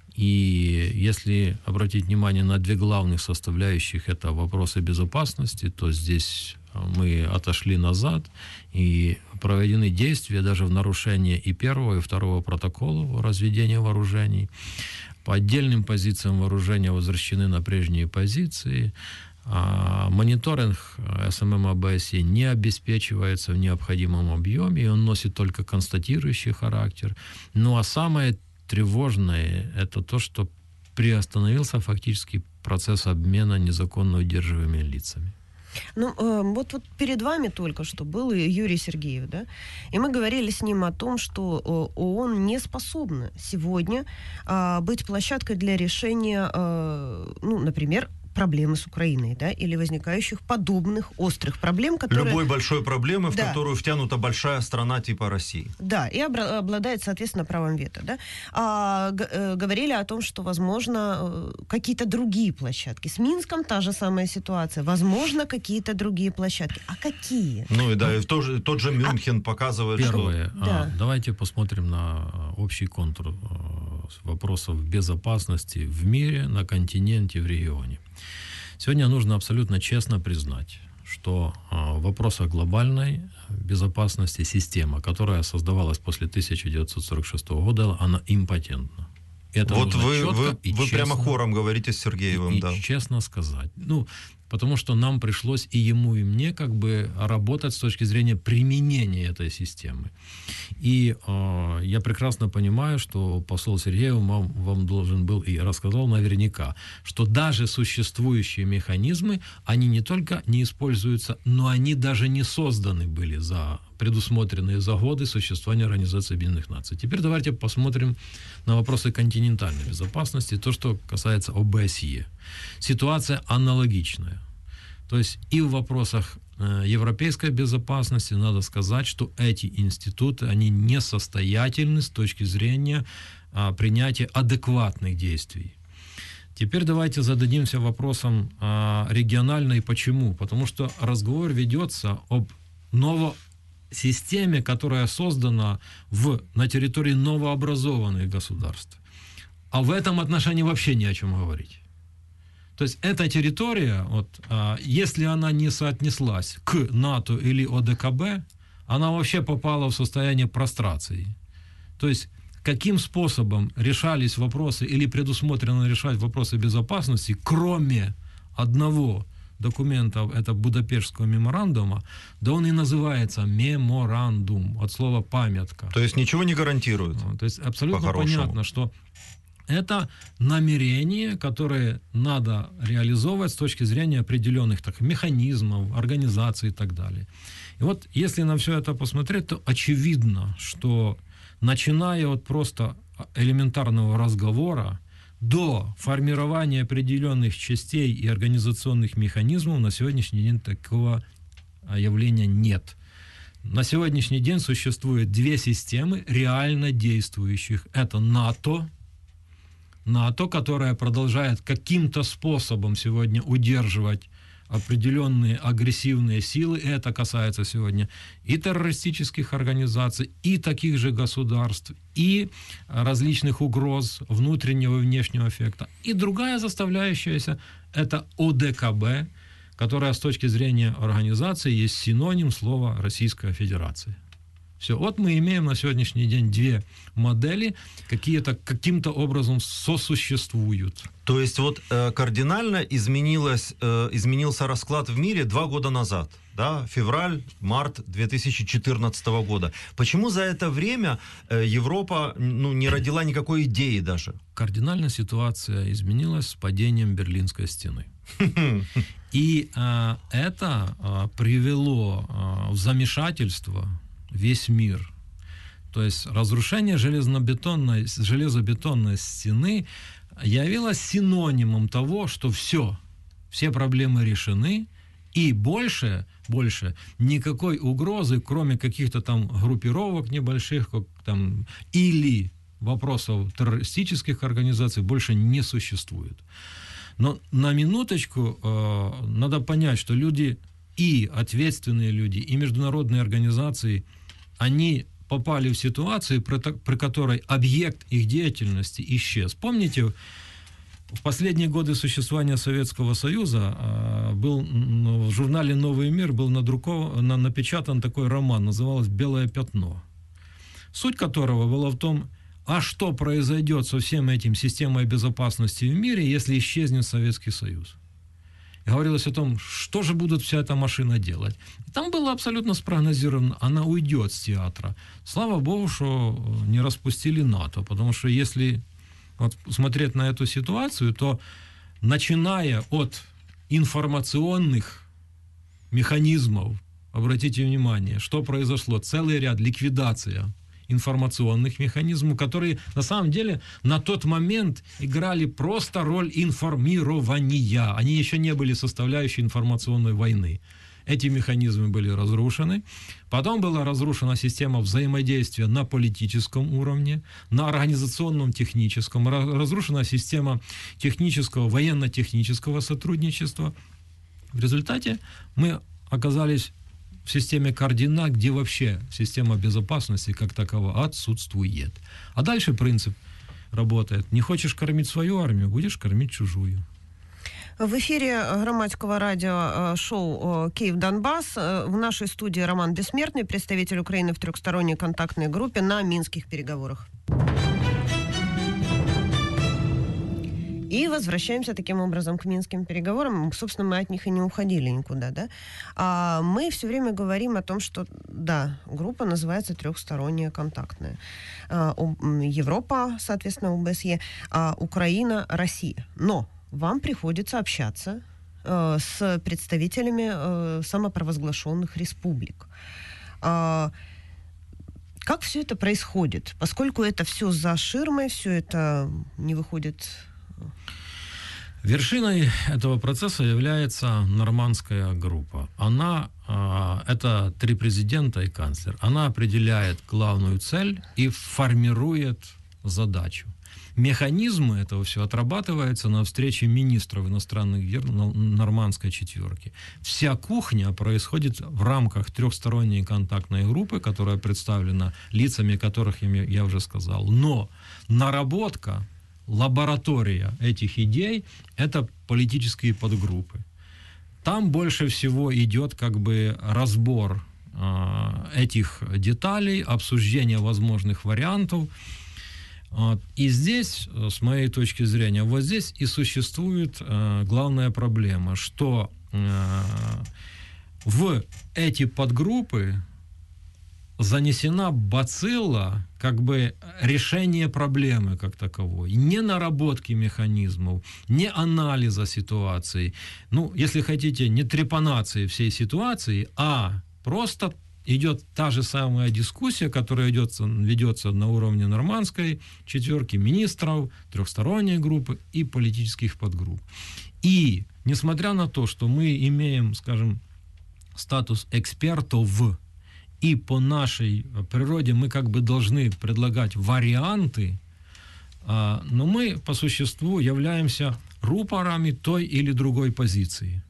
S7: И если обратить внимание на две главных составляющих, это вопросы безопасности, то здесь мы отошли назад и проведены действия даже в нарушение и первого, и второго протокола разведения вооружений. По отдельным позициям вооружения возвращены на прежние позиции. А мониторинг эс эм эм о бэ эс е не обеспечивается в необходимом объеме, и он носит только констатирующий характер. Ну а самое тревожное – это то, что приостановился фактически процесс обмена незаконно удерживаемыми лицами.
S1: Ну, э, вот, вот перед вами только что был Юрий Сергеев, да, и мы говорили с ним о том, что э, ООН не способна сегодня э, быть площадкой для решения, э, ну, например, проблемы с Украиной, да, или возникающих подобных острых проблем, которые...
S2: Любой большой проблемы, в
S1: да.
S2: которую втянута большая страна типа России.
S1: Да, и обра- обладает, соответственно, правом вето, да. А, г- э, говорили о том, что, возможно, э, какие-то другие площадки. С Минском та же самая ситуация. Возможно, какие-то другие площадки. А какие?
S2: Ну и да, и тот же, тот же Мюнхен а... показывает,
S7: Первое.
S2: что...
S1: Да.
S7: А, давайте посмотрим на общий контур вопросов безопасности в мире, на континенте, в регионе. Сегодня нужно абсолютно честно признать, что в вопросах глобальной безопасности система, которая создавалась после тысяча девятьсот сорок шестого года, она импотентна. Это
S2: вот вы, вы,
S7: и
S2: вы
S7: честно,
S2: прямо хором говорите с Сергеевым,
S7: и,
S2: да.
S7: И честно сказать. Ну, потому что нам пришлось и ему, и мне как бы работать с точки зрения применения этой системы. И э, я прекрасно понимаю, что посол Сергеев вам, вам должен был и рассказал наверняка, что даже существующие механизмы, они не только не используются, но они даже не созданы были за предусмотренные за годы существования Организации Объединенных Наций. Теперь давайте посмотрим на вопросы континентальной безопасности, то, что касается о бэ эс е. Ситуация аналогичная. То есть и в вопросах э, европейской безопасности надо сказать, что эти институты, они несостоятельны с точки зрения э, принятия адекватных действий. Теперь давайте зададимся вопросом э, регионально и почему. Потому что разговор ведется об ново системе, которая создана в, на территории новообразованных государств. А в этом отношении вообще не о чем говорить. То есть эта территория, вот, а, если она не соотнеслась к НАТО или о дэ ка бэ, она вообще попала в состояние прострации. То есть каким способом решались вопросы или предусмотрено решать вопросы безопасности, кроме одного документа, это Будапештского меморандума, да он и называется меморандум, от слова памятка.
S2: То есть ничего не гарантирует.
S7: То есть абсолютно понятно, что это намерение, которое надо реализовывать с точки зрения определенных так, механизмов, организаций и так далее. И вот если на все это посмотреть, то очевидно, что начиная от просто элементарного разговора до формирования определенных частей и организационных механизмов на сегодняшний день такого явления нет. На сегодняшний день существует две системы реально действующих. Это НАТО, НАТО, которая продолжает каким-то способом сегодня удерживать определенные агрессивные силы, и это касается сегодня и террористических организаций, и таких же государств, и различных угроз внутреннего и внешнего эффекта. И другая составляющаяся – это о дэ ка бэ, которая с точки зрения организации есть синоним слова Российская Федерация. Все. Вот мы имеем на сегодняшний день две модели, какие-то каким-то образом сосуществуют.
S2: То есть вот э, кардинально изменилось, э, изменился расклад в мире два года назад, да, февраль-март две тысячи четырнадцатого года. Почему за это время э, Европа ну, не родила никакой идеи даже?
S7: Кардинально ситуация изменилась с падением Берлинской стены. И э, это э, привело э, в замешательство весь мир. То есть разрушение железобетонной, железобетонной стены явилось синонимом того, что все, все проблемы решены, и больше, больше никакой угрозы, кроме каких-то там группировок небольших, как там, или вопросов террористических организаций, больше не существует. Но на минуточку э, надо понять, что люди, и ответственные люди, и международные организации, они попали в ситуацию, при, при которой объект их деятельности исчез. Помните, в последние годы существования Советского Союза э, был в журнале «Новый мир» был надрукован, на, напечатан такой роман, назывался «Белое пятно», суть которого была в том, а что произойдет со всем этим системой безопасности в мире, если исчезнет Советский Союз. И говорилось о том, что же будет вся эта машина делать. И там было абсолютно спрогнозировано, она уйдет с театра. Слава богу, что не распустили НАТО, потому что если вот, смотреть на эту ситуацию, то начиная от информационных механизмов, обратите внимание, что произошло, целый ряд, ликвидация информационных механизмов, которые на самом деле на тот момент играли просто роль информирования. Они еще не были составляющей информационной войны. Эти механизмы были разрушены. Потом была разрушена система взаимодействия на политическом уровне, на организационном, техническом. Разрушена система технического, военно-технического сотрудничества. В результате мы оказались в системе координат, где вообще система безопасности как такова отсутствует. А дальше принцип работает. Не хочешь кормить свою армию, будешь кормить чужую.
S1: В эфире громадского радио шоу «Киев-Донбасс». В нашей студии Роман Бессмертный, представитель Украины в трехсторонней контактной группе на Минских переговорах. И возвращаемся таким образом к минским переговорам. Собственно, мы от них и не уходили никуда, да? А мы все время говорим о том, что, да, группа называется трехсторонняя контактная. А, Европа, соответственно, ОБСЕ, а Украина, Россия. Но вам приходится общаться э, с представителями э, самопровозглашенных республик. А, как все это происходит? Поскольку это все за ширмой, все это не выходит...
S7: Вершиной этого процесса является нормандская группа. Она, это три президента и канцлер. Она определяет главную цель и формирует задачу. Механизмы этого все отрабатываются на встрече министров иностранных дел нормандской четверки. Вся кухня происходит в рамках трехсторонней контактной группы, которая представлена лицами, которых я уже сказал. Но наработка, лаборатория этих идей – это политические подгруппы. Там больше всего идет как бы разбор э, этих деталей, обсуждение возможных вариантов. Вот. И здесь, с моей точки зрения, вот здесь и существует э, главная проблема, что э, в эти подгруппы занесена бацилла как бы решение проблемы как таковой, не наработки механизмов, не анализа ситуации, ну, если хотите, не трепанации всей ситуации, а просто идет та же самая дискуссия, которая идет, ведется на уровне нормандской четверки, министров, трехсторонней группы и политических подгрупп. И несмотря на то, что мы имеем, скажем, статус экспертов, и по нашей природе мы как бы должны предлагать варианты, но мы по существу являемся рупорами той или другой позиции.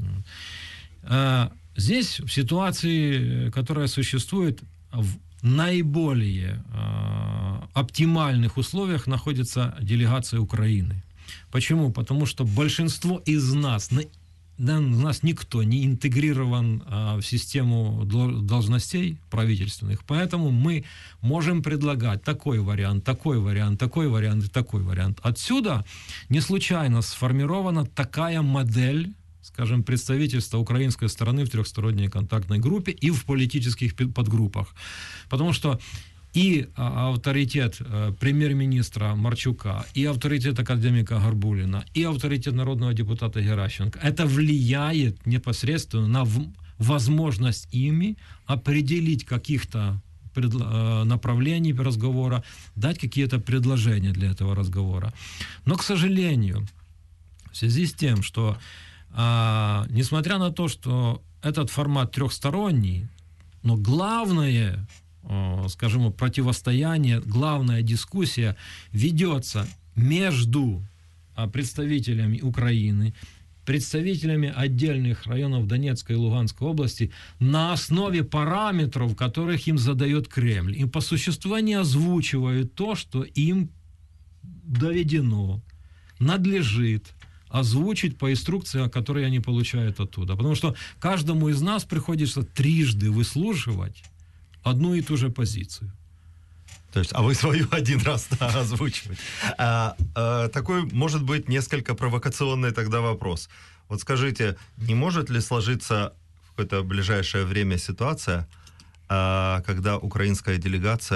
S7: Здесь в ситуации, которая существует, в наиболее оптимальных условиях находится делегация Украины. Почему? Потому что большинство из нас... Да, у нас никто не интегрирован а, в систему должностей правительственных, поэтому мы можем предлагать такой вариант, такой вариант, такой вариант и такой вариант. Отсюда не случайно сформирована такая модель, скажем, представительства украинской стороны в трехсторонней контактной группе и в политических подгруппах. Потому что и авторитет премьер-министра Марчука, и авторитет академика Горбулина, и авторитет народного депутата Геращенко, это влияет непосредственно на возможность ими определить каких-то направлений разговора, дать какие-то предложения для этого разговора. Но, к сожалению, в связи с тем, что а, несмотря на то, что этот формат трехсторонний, но главное, скажем, противостояние, главная дискуссия ведется между представителями Украины, представителями отдельных районов Донецкой и Луганской области на основе параметров, которых им задает Кремль. И по существу они озвучивают то, что им доведено, надлежит озвучить по инструкции, которые они получают оттуда. Потому что каждому из нас приходится трижды выслушивать одну и ту же позицию.
S2: То есть, а вы свою один раз да, озвучиваете. А, а, такой, может быть, несколько провокационный тогда вопрос. Вот скажите, не может ли сложиться в какое-то ближайшее время ситуация, а, когда украинская делегация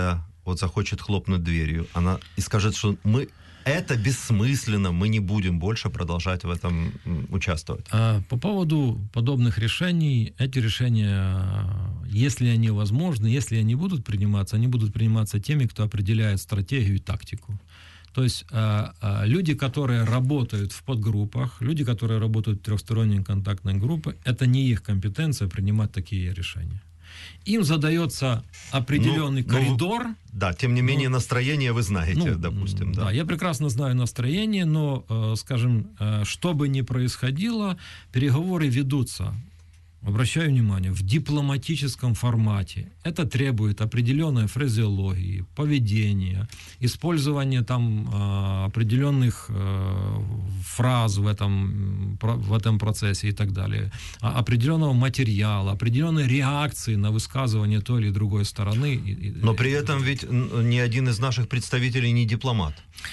S2: вот захочет хлопнуть дверью, она и скажет, что мы это бессмысленно, мы не будем больше продолжать в этом участвовать.
S7: По поводу подобных решений, эти решения, если они возможны, если они будут приниматься, они будут приниматься теми, кто определяет стратегию и тактику. То есть люди, которые работают в подгруппах, люди, которые работают в трехсторонней контактной группе, это не их компетенция принимать такие решения. Им задается определенный ну, коридор.
S2: Ну, да, тем не менее, но, настроение вы знаете, ну, допустим. Да.
S7: да, я прекрасно знаю настроение, но, скажем, что бы ни происходило, переговоры ведутся, обращаю внимание, в дипломатическом формате. Это требует определенной фразеологии, поведения, использования там определенных фраз в этом, в этом процессе и так далее, определенного материала, определенной реакции на высказывание той или другой стороны.
S2: Но при этом ведь ни один из наших представителей не дипломат.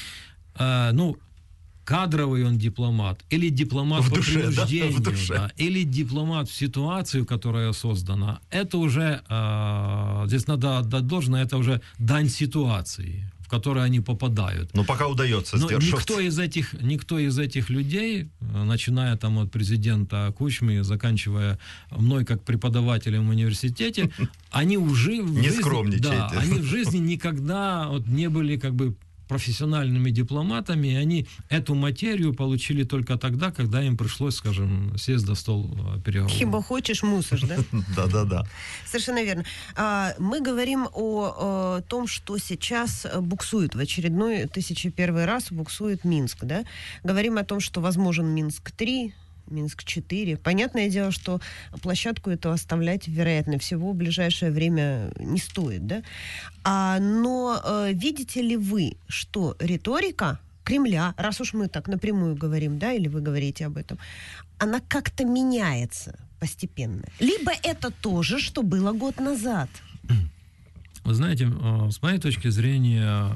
S7: А, ну, кадровый он дипломат, или дипломат
S2: в
S7: по
S2: душе,
S7: принуждению,
S2: да? В душе.
S7: Да, или дипломат в ситуацию, которая создана. Это уже, э, здесь надо отдать должное, это уже дань ситуации, в которую они попадают.
S2: Но пока удается
S7: Но
S2: сдерживать.
S7: никто из этих, никто из этих людей, начиная там от президента Кучмы, заканчивая мной как преподавателем в университете, они уже в
S2: не
S7: жизни,
S2: скромничайте.
S7: Да, они в жизни никогда вот не были как бы профессиональными дипломатами, и они эту материю получили только тогда, когда им пришлось, скажем, сесть за стол переговоров.
S1: Хиба хочешь, мусор, да?
S2: Да-да-да.
S1: Совершенно верно. Мы говорим о том, что сейчас буксует в очередной тысяча первый раз буксует Минск, да? Говорим о том, что возможен Минск-три, Минск-четыре. Понятное дело, что площадку эту оставлять, вероятно, всего в ближайшее время не стоит, да? А, но э, видите ли вы, что риторика Кремля, раз уж мы так напрямую говорим, да, или вы говорите об этом, она как-то меняется постепенно? Либо это то же, что было год назад?
S7: Вы знаете, с моей точки зрения,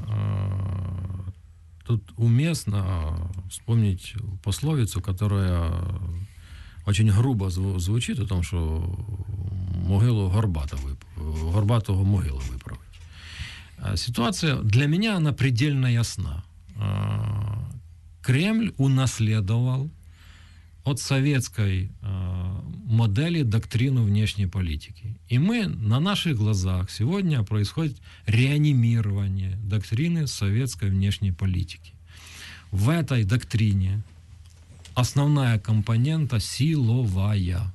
S7: тут уместно вспомнить пословицу, которая очень грубо звучит о том, що могилу Горбатого, Горбатого могилу виправить. Ситуация для меня, она предельно ясна. Кремль унаследовал от советской модели доктрину внешней политики. И мы на наших глазах сегодня происходит реанимирование доктрины советской внешней политики. В этой доктрине основная компонента силовая.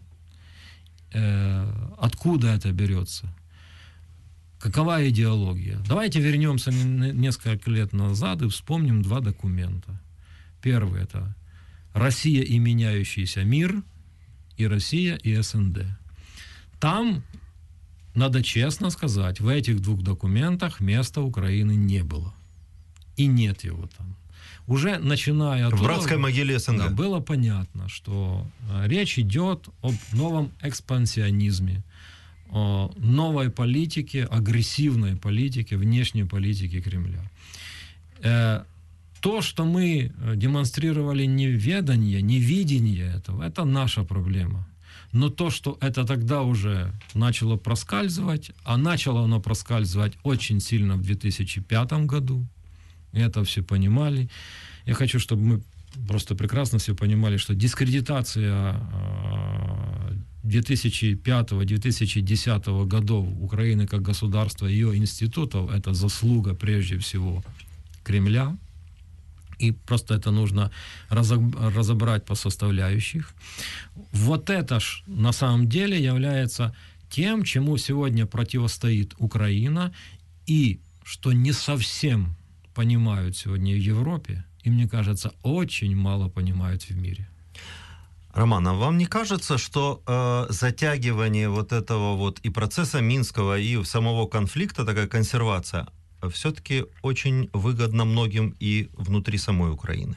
S7: Э, откуда это берется? Какова идеология? Давайте вернемся несколько лет назад и вспомним два документа. Первый — это «Россия и меняющийся мир» и «Россия и СНД». Там, надо честно сказать, в этих двух документах места Украины не было. И нет его там. Уже начиная от
S2: в братской могиле СНГ.
S7: Да, было понятно, что речь идет об новом экспансионизме, о новой политике, агрессивной политике, внешней политике Кремля. Э, то, что мы демонстрировали неведение, невидение этого, это наша проблема. Но то, что это тогда уже начало проскальзывать, а начало оно проскальзывать очень сильно в две тысячи пятом году, это все понимали. Я хочу, чтобы мы просто прекрасно все понимали, что дискредитация две тысячи пятого - две тысячи десятого годов Украины как государства, ее институтов, это заслуга прежде всего Кремля. И просто это нужно разобрать по составляющих. Вот это ж на самом деле является тем, чему сегодня противостоит Украина, и что не совсем понимают сегодня в Европе, и, мне кажется, очень мало понимают в мире.
S2: Роман, а вам не кажется, что э, затягивание вот этого вот и процесса Минского, и самого конфликта, такая консервация, все-таки очень выгодно многим и внутри самой Украины?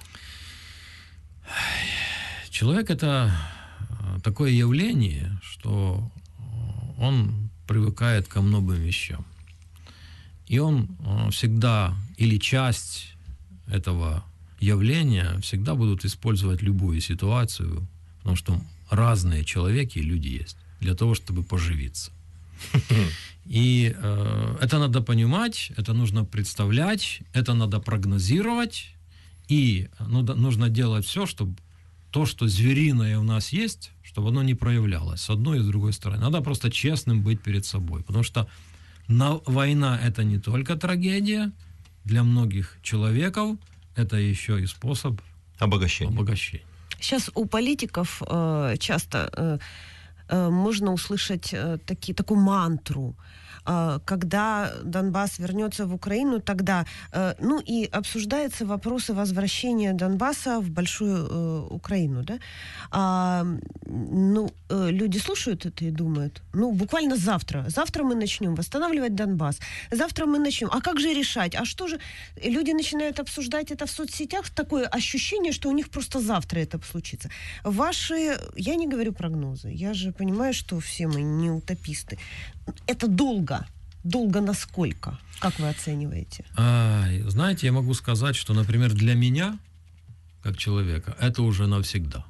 S7: Человек — это такое явление, что он привыкает ко многим вещам. И он всегда, или часть этого явления, всегда будут использовать любую ситуацию, потому что разные человеки и люди есть, для того, чтобы поживиться. И э, это надо понимать, это нужно представлять, это надо прогнозировать, и ну, да, нужно делать все, чтобы то, что звериное у нас есть, чтобы оно не проявлялось с одной и с другой стороны. Надо просто честным быть перед собой, потому что на, война — это не только трагедия, для многих человеков это еще и способ
S2: обогащения.
S7: обогащения.
S1: Сейчас у политиков э, часто э, э, можно услышать э, таки, такую мантру. Э, когда Донбасс вернется в Украину, тогда, э, ну и обсуждаются вопросы возвращения Донбасса в большую э, Украину, да? А, ну, э, люди слушают это и думают, ну, буквально завтра, завтра мы начнем восстанавливать Донбасс, завтра мы начнем, а как же решать, а что же? Люди начинают обсуждать это в соцсетях, такое ощущение, что у них просто завтра это случится. Ваши, я не говорю прогнозы, я же понимаю, что все мы не утописты. Это долго. Долго насколько? Как вы оцениваете?
S7: А, знаете, я могу сказать, что, например, для меня, как человека, это уже навсегда.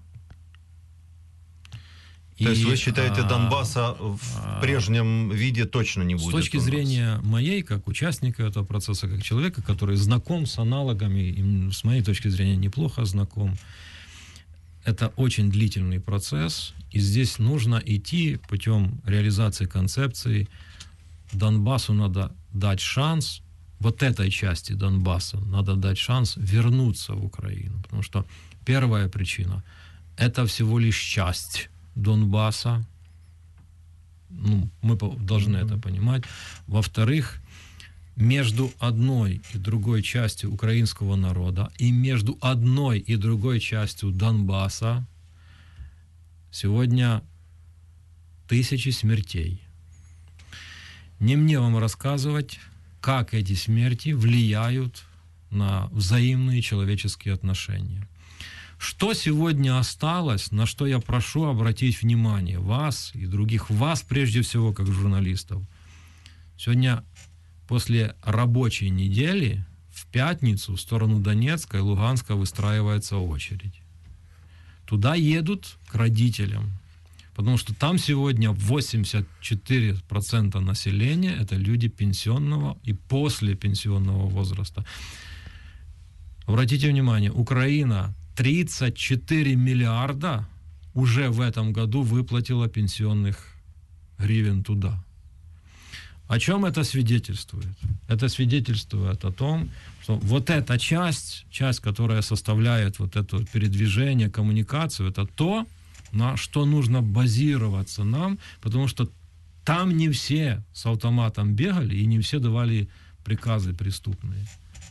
S2: То
S7: И,
S2: есть вы считаете,
S7: а,
S2: Донбасса в а, прежнем виде точно не будет?
S7: С точки зрения моей, как участника этого процесса, как человека, который знаком с аналогами, и с моей точки зрения неплохо знаком, это очень длительный процесс, и здесь нужно идти путем реализации концепции. Донбассу надо дать шанс, вот этой части Донбасса надо дать шанс вернуться в Украину, потому что первая причина – это всего лишь часть Донбасса, ну, мы должны mm-hmm. это понимать. Во-вторых, между одной и другой частью украинского народа и между одной и другой частью Донбасса сегодня тысячи смертей. Не мне вам рассказывать, как эти смерти влияют на взаимные человеческие отношения. Что сегодня осталось, на что я прошу обратить внимание вас и других, вас прежде всего, как журналистов. Сегодня после рабочей недели в пятницу в сторону Донецка и Луганска выстраивается очередь. Туда едут к родителям, потому что там сегодня восемьдесят четыре процента населения – это люди пенсионного и послепенсионного возраста. Обратите внимание, Украина тридцать четыре миллиарда уже в этом году выплатила пенсионных гривен туда. О чем это свидетельствует? Это свидетельствует о том, что вот эта часть, часть, которая составляет вот это передвижение, коммуникацию, это то, на что нужно базироваться нам, потому что там не все с автоматом бегали и не все давали приказы преступные.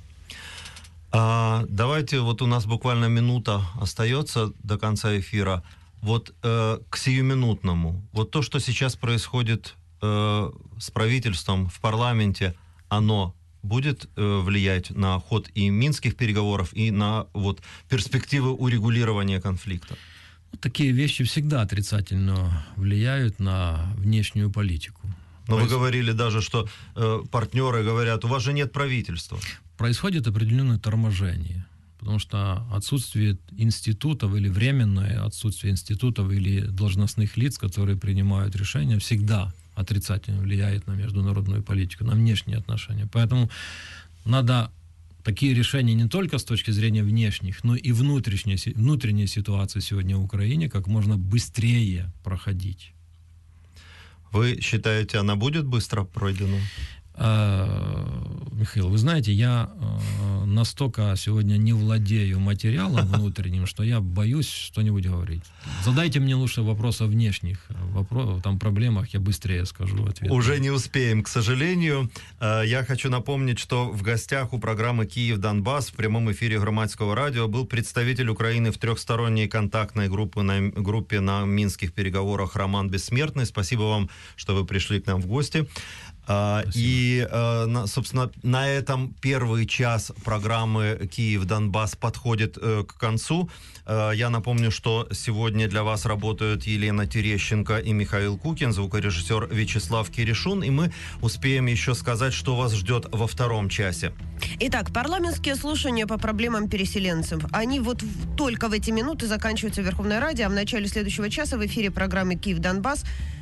S2: А, давайте, вот у нас буквально минута остается до конца эфира. Вот э, к сиюминутному. Вот то, что сейчас происходит э, с правительством в парламенте, оно будет э, влиять на ход и минских переговоров, и на вот, перспективы урегулирования конфликта?
S7: Такие вещи всегда отрицательно влияют на внешнюю политику.
S2: Но Проис... вы говорили даже, что э, партнеры говорят, у вас же нет правительства.
S7: Происходит определенное торможение, потому что отсутствие институтов или временное отсутствие институтов или должностных лиц, которые принимают решения, всегда отрицательно влияет на международную политику, на внешние отношения. Поэтому надо такие решения не только с точки зрения внешних, но и внутренней, внутренней ситуации сегодня в Украине как можно быстрее проходить.
S2: Вы считаете, она будет быстро пройдена?
S7: Михаил, вы знаете, я настолько сегодня не владею материалом внутренним, что я боюсь что-нибудь говорить. Задайте мне лучше вопрос о внешних вопросах, там проблемах, я быстрее скажу ответ.
S2: Уже не успеем, к сожалению. Я хочу напомнить, что в гостях у программы «Киев-Донбасс» в прямом эфире Громадского радио был представитель Украины в трехсторонней контактной группе на, группе на минских переговорах Роман Бессмертный. Спасибо вам, что вы пришли к нам в гости. Спасибо. И, собственно, на этом первый час программы «Киев-Донбасс» подходит к концу. Я напомню, что сегодня для вас работают Елена Терещенко и Михаил Кукин, звукорежиссер Вячеслав Киришун, и мы успеем еще сказать, что вас ждет во втором часе.
S1: Итак, парламентские слушания по проблемам переселенцев. Они вот только в эти минуты заканчиваются в Верховной Раде, а в начале следующего часа в эфире программы «Киев-Донбасс»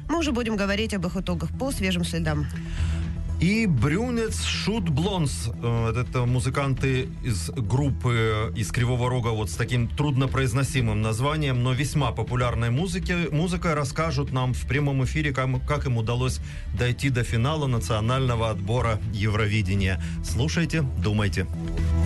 S1: Мы уже будем говорить об их итогах по свежим следам.
S2: И Брюнец Шут Блонс. Это музыканты из группы из Кривого Рога вот с таким труднопроизносимым названием, но весьма популярной музыки, музыкой расскажут нам в прямом эфире, как, как им удалось дойти до финала национального отбора Евровидения. Слушайте, думайте.